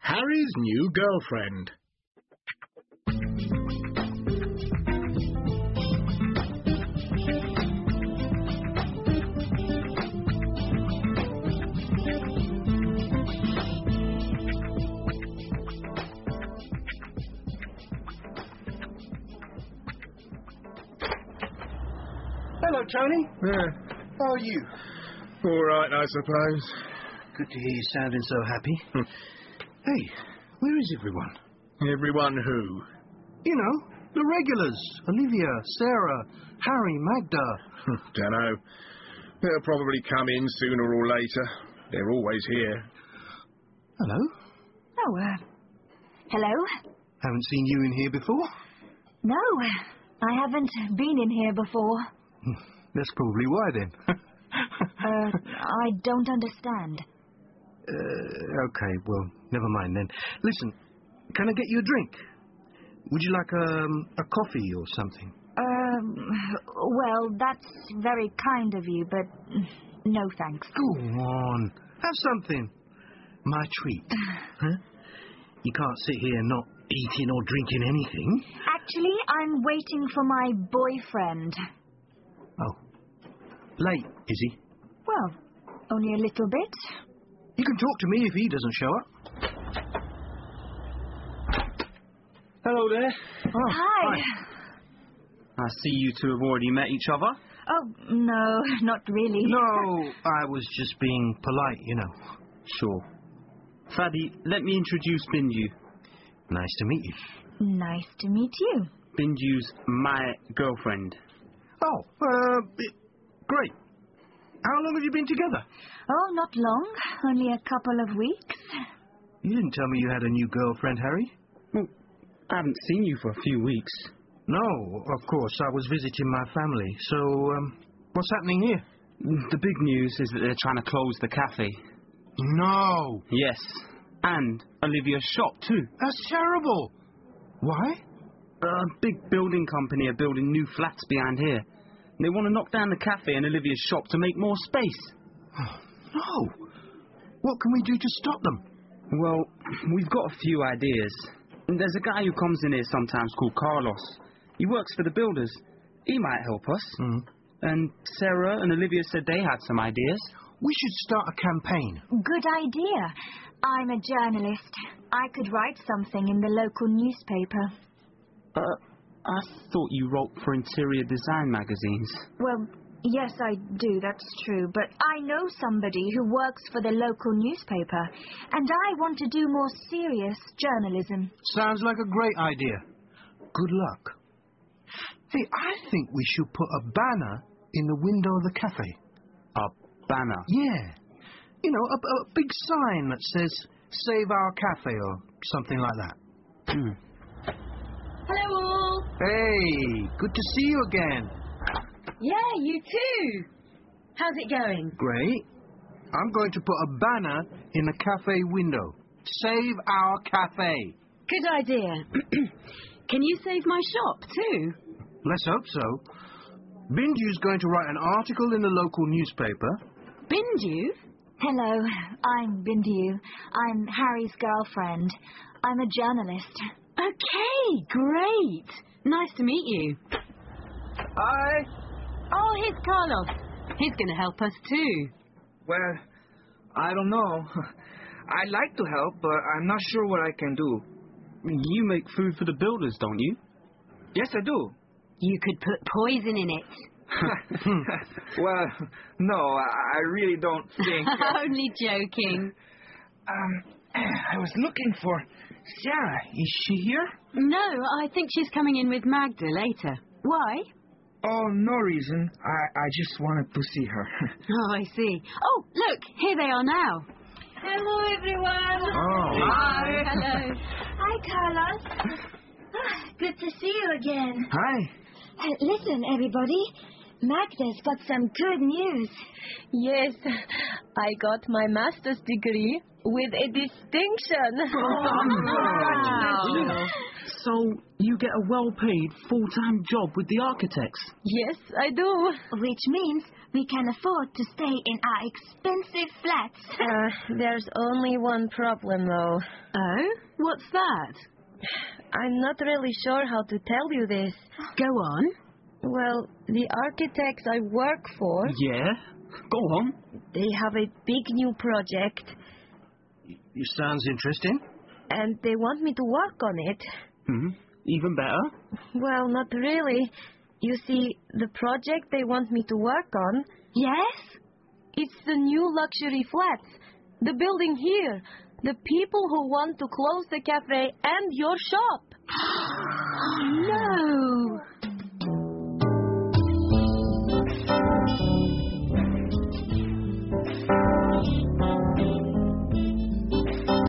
Harry's new girlfriend. Hello, Tony. Yeah. How are you? All right, I suppose. Good to hear you sounding so happy. Hey, where is everyone? Everyone who? You know, the regulars. Olivia, Sarah, Harry, Magda. Dunno. They'll probably come in sooner or later. They're always here. Hello. Oh, hello? Haven't seen you in here before? No, I haven't been in here before. That's probably why, then. I don't understand. Okay, well, never mind then. Listen, can I get you a drink? Would you like a coffee or something? Well, that's very kind of you, but no thanks. Go on, have something. My treat. Huh? You can't sit here not eating or drinking anything. Actually, I'm waiting for my boyfriend. Oh. Late, is he? Well, only a little bit. You can talk to me if he doesn't show up. Hello there. Oh, Hi. I see you two have already met each other. Oh, no, not really. No, I was just being polite, you know. Sure. Faddy, let me introduce Bindu. Nice to meet you. Nice to meet you. Bindu's my girlfriend. Oh, great. How long have you been together? Oh, not long. Only a couple of weeks. You didn't tell me you had a new girlfriend, Harry. Well, I haven't seen you for a few weeks. No, of course. I was visiting my family. So, what's happening here? The big news is that they're trying to close the cafe. No. Yes. And Olivia's shop, too. That's terrible. Why? A big building company are building new flats behind here. They want to knock down the cafe and Olivia's shop to make more space. Oh, no. What can we do to stop them? Well, we've got a few ideas. There's a guy who comes in here sometimes called Carlos. He works for the builders. He might help us. And Sarah and Olivia said they had some ideas. We should start a campaign. Good idea. I'm a journalist. I could write something in the local newspaper. I thought you wrote for interior design magazines. Well, yes, I do, that's true. But I know somebody who works for the local newspaper, and I want to do more serious journalism. Sounds like a great idea. Good luck. Hey, I think we should put a banner in the window of the cafe. A banner? Yeah. You know, a big sign that says, "Save our cafe," or something like that. Hello all. Hey, good to see you again. Yeah, you too. How's it going? Great. I'm going to put a banner in the cafe window. Save our cafe. Good idea. Can you save my shop too? Let's hope so. Bindu's going to write an article in the local newspaper. Bindu? Hello, I'm Bindu. I'm Harry's girlfriend. I'm a journalist. Okay, great. Nice to meet you. Hi. Oh, here's Carlos. He's going to help us too. Well, I don't know. I'd like to help, but I'm not sure what I can do. You make food for the builders, don't you? Yes, I do. You could put poison in it. Well, no, I really don't think... Only joking. I was looking for Sarah. Is she here? No, I think she's coming in with Magda later. Why? Oh, no reason. I just wanted to see her. Oh, I see. Oh, look, here they are now. Hello, everyone. Oh. Hi. Hello. Hi, Carlos. Good to see you again. Hi. Listen, everybody. Magda's got some good news. Yes, I got my master's degree with a distinction. Wow. So you get a well-paid full-time job with the architects? Yes, I do. Which means we can afford to stay in our expensive flats. There's only one problem, though. Oh? What's that? I'm not really sure how to tell you this. Go on. Well, the architects I work for, Yeah? Go on. they have a big new project, It sounds interesting. and they want me to work on it. Even better. Well, not really. You see, the project they want me to work on, Yes? it's the new luxury flats. The building here. The people who want to close the cafe and your shop. No!